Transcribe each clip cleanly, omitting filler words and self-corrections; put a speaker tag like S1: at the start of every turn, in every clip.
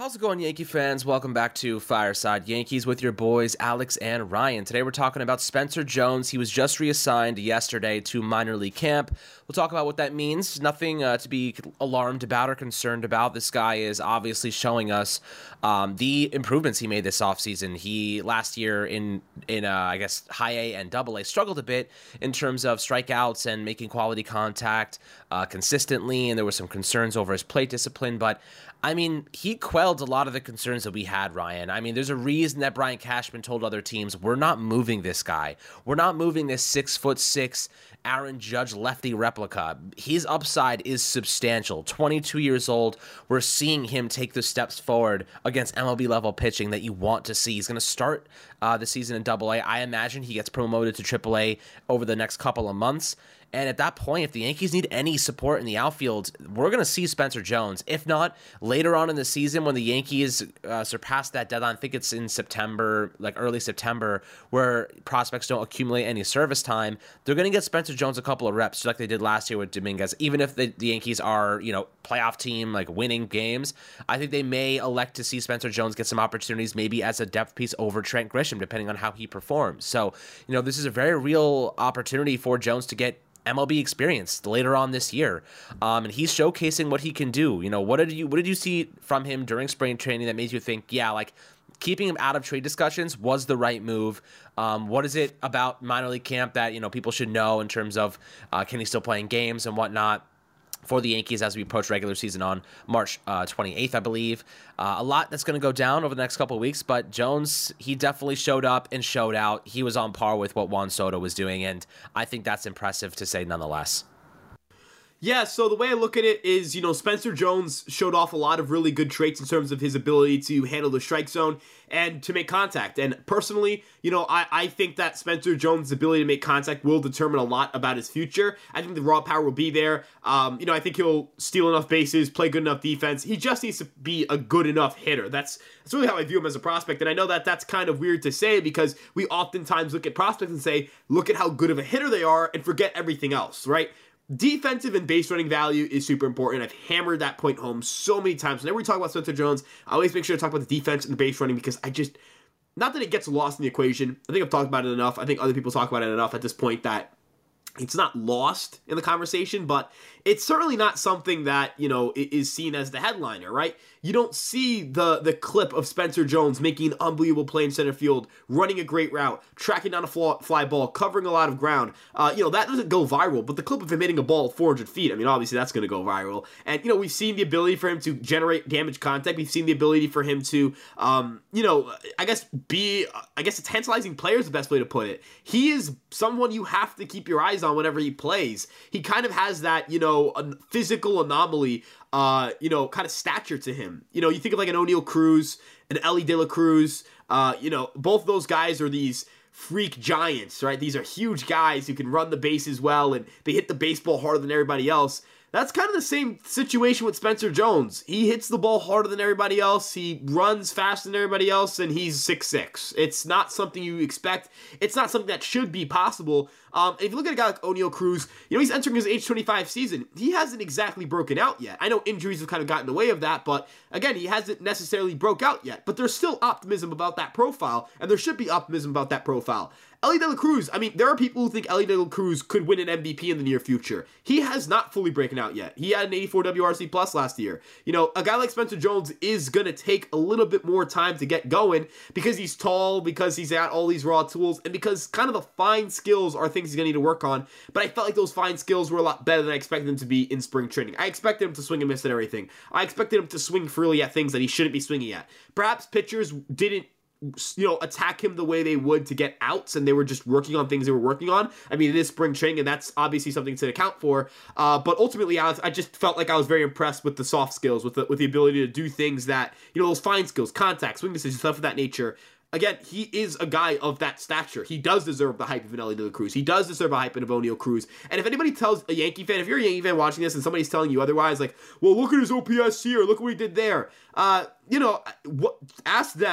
S1: How's it going, Yankee fans? Welcome back to Fireside Yankees with your boys, Alex and Ryan. Today we're talking about Spencer Jones. He was just reassigned yesterday to minor league camp. We'll talk about what that means. Nothing to be alarmed about or concerned about. This guy is obviously showing us the improvements he made this offseason. He, last year in I guess, high A and double A, struggled a bit in terms of strikeouts and making quality contact consistently, and there were some concerns over his plate discipline, but I mean, he quelled a lot of the concerns that we had, Ryan. I mean, there's a reason that Brian Cashman told other teams, we're not moving this guy. We're not moving this 6'6" Aaron Judge lefty replica. His upside is substantial. 22 years old. We're seeing him take the steps forward against MLB level pitching that you want to see. He's going to start the season in Double A. I imagine he gets promoted to Triple A over the next couple of months. And at that point, if the Yankees need any support in the outfield, we're going to see Spencer Jones. If not, later on in the season when the Yankees surpass that deadline, I think it's in September, like early September, where prospects don't accumulate any service time, they're going to get Spencer Jones a couple of reps, just like they did last year with Dominguez. Even if the Yankees are, playoff team, like winning games, I think they may elect to see Spencer Jones get some opportunities, maybe as a depth piece over Trent Grisham, depending on how he performs. So, this is a very real opportunity for Jones to get MLB experience later on this year, and he's showcasing what he can do. What did you see from him during spring training that made you think, keeping him out of trade discussions was the right move? What is it about minor league camp that people should know in terms of can he still play in games and whatnot for the Yankees as we approach regular season on March 28th, I believe? A lot that's going to go down over the next couple of weeks, but Jones, he definitely showed up and showed out. He was on par with what Juan Soto was doing, and I think that's impressive to say nonetheless.
S2: Yeah, so the way I look at it is, Spencer Jones showed off a lot of really good traits in terms of his ability to handle the strike zone and to make contact. And personally, I think that Spencer Jones' ability to make contact will determine a lot about his future. I think the raw power will be there. I think he'll steal enough bases, play good enough defense. He just needs to be a good enough hitter. That's really how I view him as a prospect. And I know that that's kind of weird to say because we oftentimes look at prospects and say, look at how good of a hitter they are and forget everything else, right? Defensive and base running value is super important. I've hammered that point home so many times. Whenever we talk about Spencer Jones, I always make sure to talk about the defense and the base running because not that it gets lost in the equation. I think I've talked about it enough. I think other people talk about it enough at this point that it's not lost in the conversation, but it's certainly not something that, is seen as the headliner, right? You don't see the clip of Spencer Jones making an unbelievable play in center field, running a great route, tracking down a fly ball, covering a lot of ground. That doesn't go viral, but the clip of him hitting a ball 400 feet, obviously that's going to go viral. And, we've seen the ability for him to generate damage contact. We've seen the ability for him to, a tantalizing player is the best way to put it. He is someone you have to keep your eyes on whenever he plays. He kind of has that, a physical anomaly, kind of stature to him. You think of like an O'Neal Cruz, an Elly De La Cruz, both those guys are these freak giants, right? These are huge guys who can run the bases well and they hit the baseball harder than everybody else. That's kind of the same situation with Spencer Jones. He hits the ball harder than everybody else. He runs faster than everybody else, and he's 6'6". It's not something you expect. It's not something that should be possible. If you look at a guy like O'Neal Cruz, he's entering his age 25 season. He hasn't exactly broken out yet. I know injuries have kind of gotten in the way of that, but again, he hasn't necessarily broke out yet. But there's still optimism about that profile, and there should be optimism about that profile. Elly De La Cruz, there are people who think Elly De La Cruz could win an MVP in the near future. He has not fully broken out yet. He had an 84 WRC plus last year. A guy like Spencer Jones is going to take a little bit more time to get going because he's tall, because he's got all these raw tools, and because kind of the fine skills are things he's going to need to work on. But I felt like those fine skills were a lot better than I expected them to be in spring training. I expected him to swing and miss at everything. I expected him to swing freely at things that he shouldn't be swinging at. Perhaps pitchers didn't attack him the way they would to get outs, and they were just working on things they were working on. It is spring training, and that's obviously something to account for. But ultimately, Alex, I just felt like I was very impressed with the soft skills, with the ability to do things that, those fine skills, contact, swing decisions, stuff of that nature. Again, he is a guy of that stature. He does deserve the hype of an Elly De La Cruz. He does deserve a hype of O'Neal Cruz. And if anybody tells a Yankee fan, if you're a Yankee fan watching this and somebody's telling you otherwise, like, well, look at his OPS here, look what he did there. Ask them,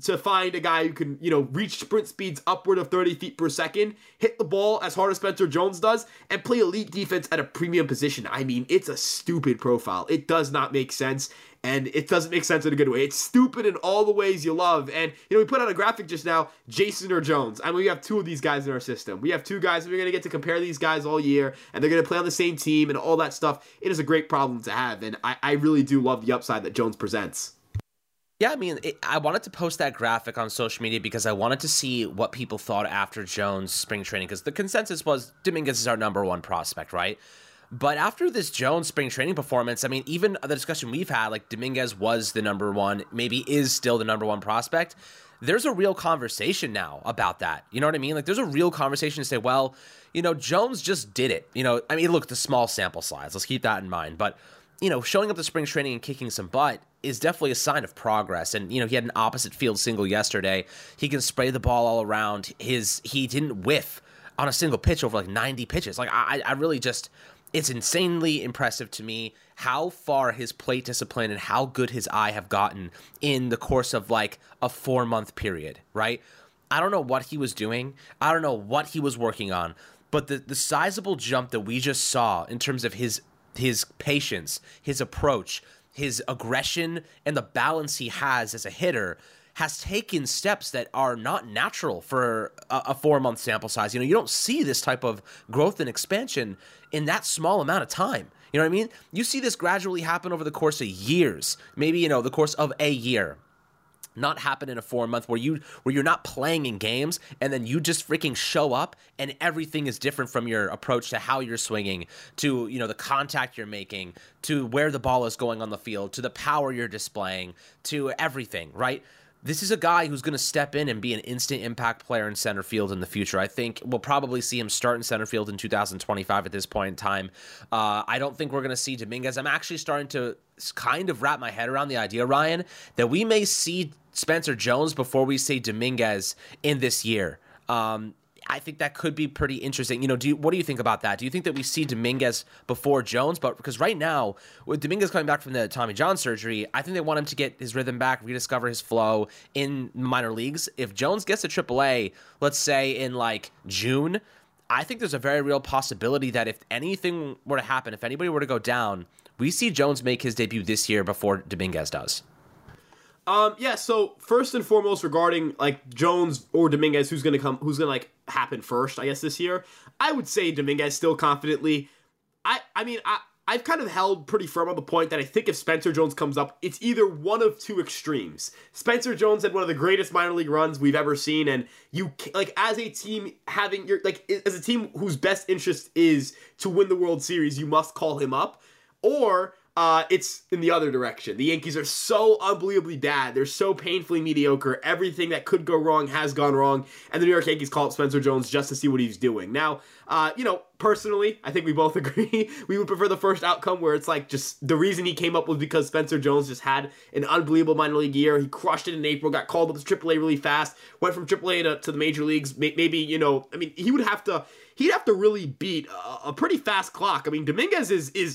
S2: to find a guy who can, reach sprint speeds upward of 30 feet per second, hit the ball as hard as Spencer Jones does, and play elite defense at a premium position. I mean, it's a stupid profile. It does not make sense, and it doesn't make sense in a good way. It's stupid in all the ways you love. And, we put out a graphic just now, Jason or Jones. I mean, we have two of these guys in our system. We have two guys, we're going to get to compare these guys all year, and they're going to play on the same team and all that stuff. It is a great problem to have, and I really do love the upside that Jones presents.
S1: Yeah, I mean, I wanted to post that graphic on social media because I wanted to see what people thought after Jones' spring training, because the consensus was Dominguez is our number one prospect, right? But after this Jones spring training performance, I mean, even the discussion we've had, like Dominguez was the number one, maybe is still the number one prospect. There's a real conversation now about that. You know what I mean? Like, there's a real conversation to say, well, Jones just did it. I mean, look, the small sample size. Let's keep that in mind. But, showing up to spring training and kicking some butt is definitely a sign of progress. And, he had an opposite field single yesterday. He can spray the ball all around. He didn't whiff on a single pitch over like 90 pitches. Like, I really just, it's insanely impressive to me how far his plate discipline and how good his eye have gotten in the course of like a 4-month period, right? I don't know what he was doing. I don't know what he was working on, but the sizable jump that we just saw in terms of his patience, his approach, his aggression, and the balance he has as a hitter has taken steps that are not natural for a 4-month sample size. You don't see this type of growth and expansion in that small amount of time. You know what I mean? You see this gradually happen over the course of years, maybe, the course of a year. Not happen in a 4-month where you're not playing in games and then you just freaking show up and everything is different from your approach to how you're swinging, to the contact you're making, to where the ball is going on the field, to the power you're displaying, to everything, right? This is a guy who's going to step in and be an instant impact player in center field in the future. I think we'll probably see him start in center field in 2025 at this point in time. I don't think we're going to see Dominguez. I'm actually starting to kind of wrap my head around the idea, Ryan, that we may see Spencer Jones before we see Dominguez in this year. I think that could be pretty interesting. What do you think about that? Do you think that we see Dominguez before Jones? But because right now, with Dominguez coming back from the Tommy John surgery, I think they want him to get his rhythm back, rediscover his flow in minor leagues. If Jones gets to AAA, let's say in like June, I think there's a very real possibility that if anything were to happen, if anybody were to go down, we see Jones make his debut this year before Dominguez does.
S2: So first and foremost regarding like Jones or Dominguez, who's gonna like happen first, I guess this year, I would say Dominguez still confidently. I've kind of held pretty firm on the point that I think if Spencer Jones comes up, it's either one of two extremes. Spencer Jones had one of the greatest minor league runs we've ever seen, and you like as a team having as a team whose best interest is to win the World Series, you must call him up, or it's in the other direction. The Yankees are so unbelievably bad. They're so painfully mediocre. Everything that could go wrong has gone wrong. And the New York Yankees call up Spencer Jones just to see what he's doing. Now, personally, I think we both agree we would prefer the first outcome where it's like just the reason he came up was because Spencer Jones just had an unbelievable minor league year. He crushed it in April, got called up to AAA really fast, went from AAA to the major leagues. Maybe, he'd have to really beat a pretty fast clock. I mean, Dominguez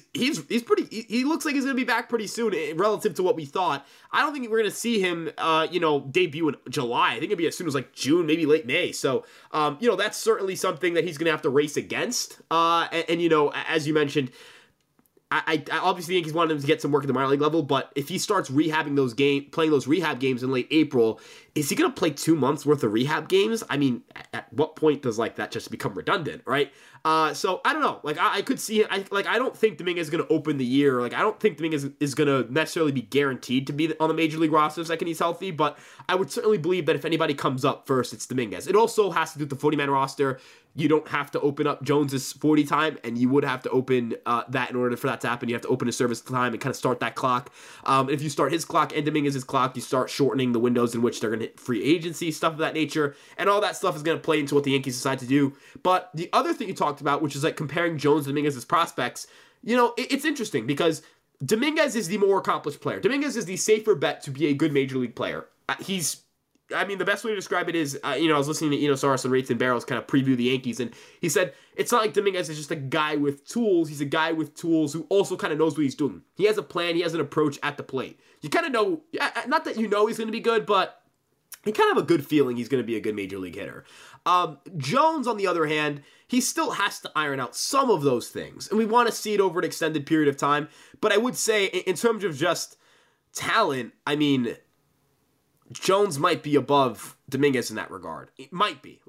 S2: he looks like he's going to be back pretty soon relative to what we thought. I don't think we're going to see him, debut in July. I think it'd be as soon as like June, maybe late May. So, that's certainly something that he's going to have to race against. As you mentioned, I obviously the Yankees wanted him to get some work at the minor league level, but if he starts playing those rehab games in late April, is he going to play 2 months worth of rehab games? I mean, at what point does like that just become redundant, right? So I don't know. Like I could see it. I don't think Dominguez is going to open the year. Like I don't think Dominguez is going to necessarily be guaranteed to be on the major league roster the second he's healthy. But I would certainly believe that if anybody comes up first, it's Dominguez. It also has to do with the 40-man roster. You don't have to open up Jones's 40 time, and you would have to open that in order for that to happen. You have to open his service time and kind of start that clock. If you start his clock and Dominguez's clock, you start shortening the windows in which they're going to hit free agency, stuff of that nature, and all that stuff is going to play into what the Yankees decide to do. But the other thing you talked about, which is like comparing Jones and Dominguez's prospects, it's interesting because Dominguez is the more accomplished player. Dominguez is the safer bet to be a good major league player. The best way to describe it is, I was listening to Eno Saras and Rates and Barrels kind of preview the Yankees, and he said, it's not like Dominguez is just a guy with tools. He's a guy with tools who also kind of knows what he's doing. He has a plan. He has an approach at the plate. You kind of know, not that you know he's going to be good, but you kind of have a good feeling he's going to be a good major league hitter. Jones, on the other hand, he still has to iron out some of those things, and we want to see it over an extended period of time. But I would say, in terms of just talent, I mean, Jones might be above Dominguez in that regard. It might be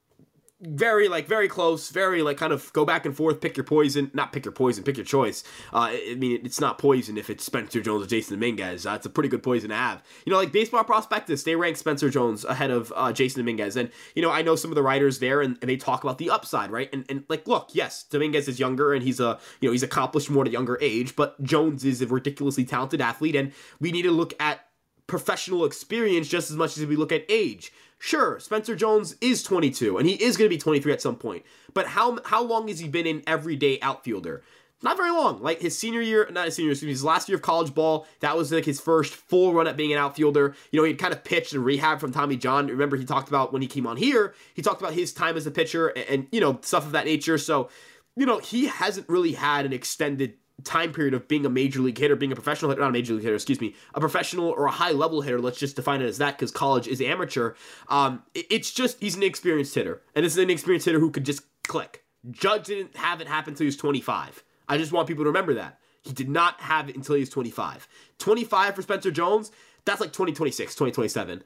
S2: very close, very kind of go back and forth, pick your poison, not pick your poison, pick your choice. I mean, it's not poison if it's Spencer Jones or Jason Dominguez. It's a pretty good poison to have. Like Baseball Prospectus, they rank Spencer Jones ahead of Jason Dominguez. And, I know some of the writers there and they talk about the upside, right? And look, yes, Dominguez is younger and he's he's accomplished more at a younger age, but Jones is a ridiculously talented athlete, and we need to look at professional experience just as much as we look at age. Sure, Spencer Jones is 22, and he is going to be 23 at some point. But how long has he been an everyday outfielder? Not very long. Like his last year of college ball, that was like his first full run at being an outfielder. He'd kind of pitched and rehab from Tommy John. Remember, he talked about when he came on here, he talked about his time as a pitcher and stuff of that nature. So, he hasn't really had an extended time period of being a major league hitter, being a professional hitter, not a major league hitter, a professional or a high level hitter. Let's just define it as that because college is amateur. It's just, he's an inexperienced hitter, and this is an inexperienced hitter who could just click. Judge didn't have it happen until he was 25. I just want people to remember that. He did not have it until he was 25. 25 for Spencer Jones, that's like 2026, 2027.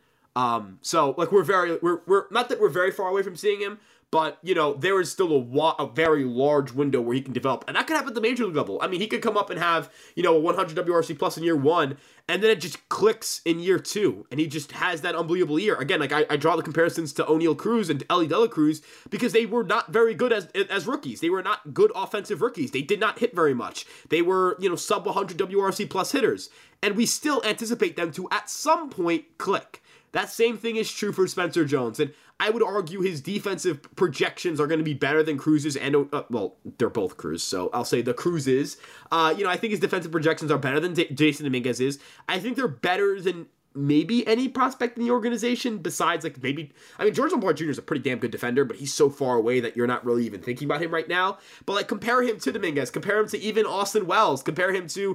S2: So like we're not that we're very far away from seeing him, but, there is still a very large window where he can develop. And that could happen at the major league level. I mean, he could come up and have, a 100 WRC plus in year one, and then it just clicks in year two. And he just has that unbelievable year. Again, like I draw the comparisons to O'Neal Cruz and Elly De La Cruz because they were not very good as rookies. They were not good offensive rookies. They did not hit very much. They were, sub 100 WRC plus hitters. And we still anticipate them to, at some point, click. That same thing is true for Spencer Jones. And I would argue his defensive projections are going to be better than Cruz's and, they're both Cruz, so I'll say the Cruz's. I think his defensive projections are better than Jason Dominguez's. I think they're better than maybe any prospect in the organization besides George LeBlanc Jr. is a pretty damn good defender, but he's so far away that you're not really even thinking about him right now. But compare him to Dominguez, compare him to even Austin Wells, compare him to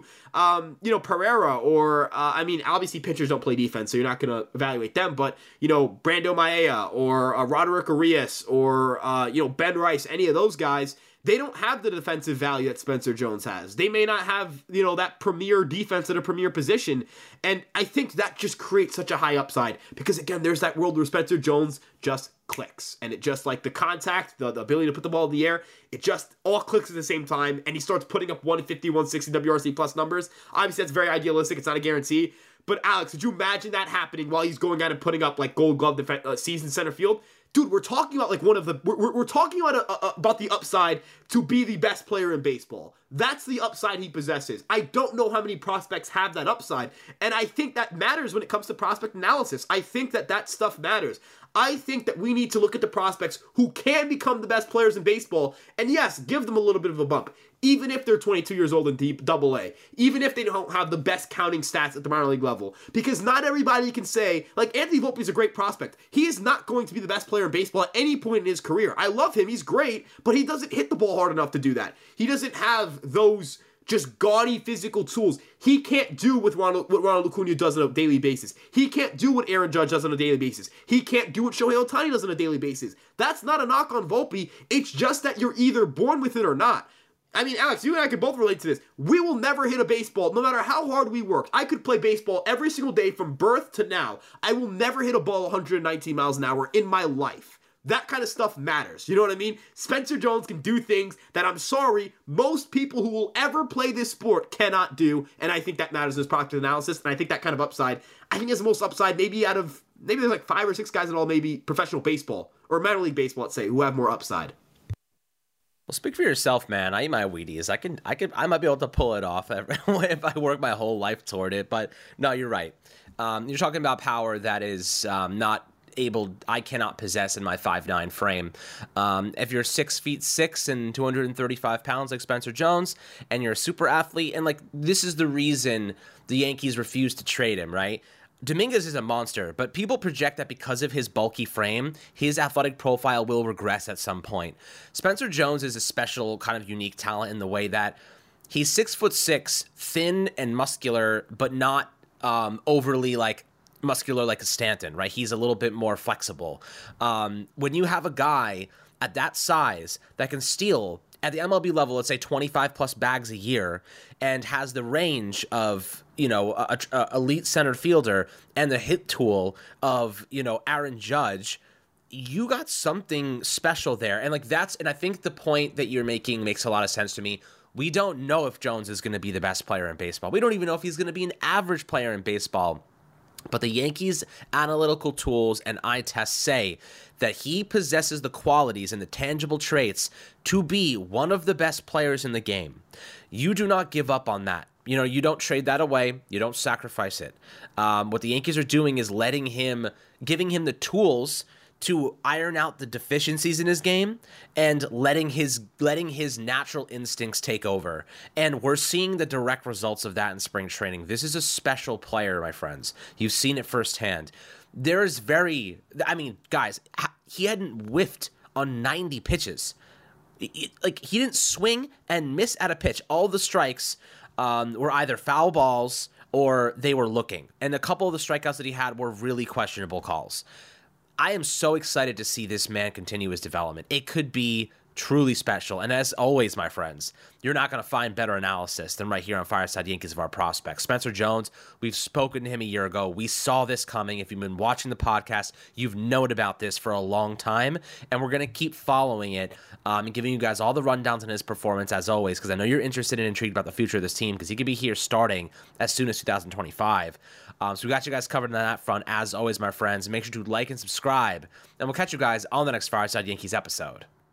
S2: Pereira, or obviously pitchers don't play defense, so you're not going to evaluate them, but Brando Maea or Roderick Arias or Ben Rice, any of those guys. They don't have the defensive value that Spencer Jones has. They may not have, that premier defense at a premier position. And I think that just creates such a high upside because, again, there's that world where Spencer Jones just clicks. And it just the contact, the ability to put the ball in the air, it just all clicks at the same time. And he starts putting up 150, 160 WRC plus numbers. Obviously, that's very idealistic. It's not a guarantee. But Alex, could you imagine that happening while he's going out and putting up Gold Glove season center field? Dude, we're talking about we're talking about the upside to be the best player in baseball. That's the upside he possesses. I don't know how many prospects have that upside, and I think that matters when it comes to prospect analysis. I think that stuff matters. I think that we need to look at the prospects who can become the best players in baseball, and yes, give them a little bit of a bump. Even if they're 22 years old in Double-A, even if they don't have the best counting stats at the minor league level, because not everybody can say, Anthony Volpe is a great prospect. He is not going to be the best player in baseball at any point in his career. I love him, he's great, but he doesn't hit the ball hard enough to do that. He doesn't have those just gaudy physical tools. He can't do what Ronald Acuna does on a daily basis. He can't do what Aaron Judge does on a daily basis. He can't do what Shohei Ohtani does on a daily basis. That's not a knock on Volpe. It's just that you're either born with it or not. Alex, you and I can both relate to this. We will never hit a baseball, no matter how hard we work. I could play baseball every single day from birth to now. I will never hit a ball 119 miles an hour in my life. That kind of stuff matters. You know what I mean? Spencer Jones can do things that, I'm sorry, most people who will ever play this sport cannot do, and I think that matters in this product analysis, and I think that kind of upside, I think is the most upside maybe there's 5 or 6 guys in all maybe professional baseball, or minor league baseball, let's say, who have more upside.
S1: Well, speak for yourself, man. I eat my Wheaties. I might be able to pull it off if I work my whole life toward it. But no, you're right. You're talking about power that is I cannot possess in my 5'9" frame. If you're 6'6" and 235 pounds like Spencer Jones, and you're a super athlete, and this is the reason the Yankees refused to trade him, right? Dominguez is a monster, but people project that because of his bulky frame, his athletic profile will regress at some point. Spencer Jones is a special kind of unique talent in the way that he's 6'6", thin and muscular, but not overly muscular like a Stanton, right? He's a little bit more flexible. When you have a guy at that size that can steal at the MLB level, let's say 25 plus bags a year, and has the range of, a elite center fielder and the hit tool of, Aaron Judge, you got something special there. And and I think the point that you're making makes a lot of sense to me. We don't know if Jones is going to be the best player in baseball. We don't even know if he's going to be an average player in baseball. But the Yankees' analytical tools and eye tests say that he possesses the qualities and the tangible traits to be one of the best players in the game. You do not give up on that. You don't trade that away. You don't sacrifice it. What the Yankees are doing is giving him the tools to iron out the deficiencies in his game and letting his natural instincts take over. And we're seeing the direct results of that in spring training. This is a special player, my friends. You've seen it firsthand. Guys, he hadn't whiffed on 90 pitches. He didn't swing and miss at a pitch. All the strikes were either foul balls or they were looking. And a couple of the strikeouts that he had were really questionable calls. I am so excited to see this man continue his development. It could be truly special. And as always, my friends, you're not going to find better analysis than right here on Fireside Yankees of our prospects. Spencer Jones, we've spoken to him a year ago. We saw this coming. If you've been watching the podcast, you've known about this for a long time. And we're going to keep following it and giving you guys all the rundowns on his performance as always, because I know you're interested and intrigued about the future of this team, because he could be here starting as soon as 2025. So we got you guys covered on that front, as always, my friends. Make sure to like and subscribe, and we'll catch you guys on the next Fireside Yankees episode.